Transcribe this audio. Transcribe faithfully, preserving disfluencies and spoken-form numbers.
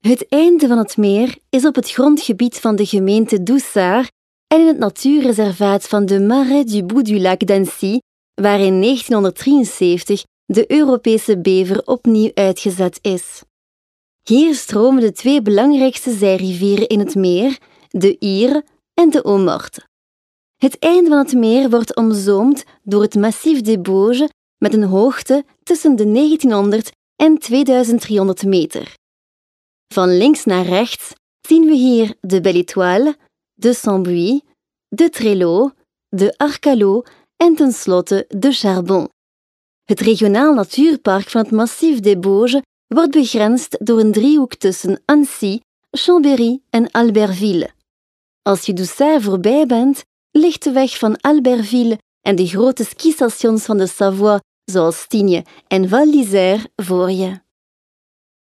Het einde van het meer is op het grondgebied van de gemeente Doussart en in het natuurreservaat van de Marais du Bout du Lac d'Annecy, waar in negentienhonderddrieënzeventig de Europese bever opnieuw uitgezet is. Hier stromen de twee belangrijkste zijrivieren in het meer, de Ire en de Haut-Morte. Het einde van het meer wordt omzoomd door het Massif des Bauges met een hoogte tussen de negentienhonderd en tweeduizend driehonderd meter. Van links naar rechts zien we hier de Belle Étoile, de Sambuy, de Trelau, de Arcalot en tenslotte de Charbon. Het regionaal natuurpark van het Massif des Bauges wordt begrensd door een driehoek tussen Annecy, Chambéry en Albertville. Als je Doussart voorbij bent, ligt de weg van Albertville en de grote skistations van de Savoie, zoals Tignes en Val d'Isère, voor je.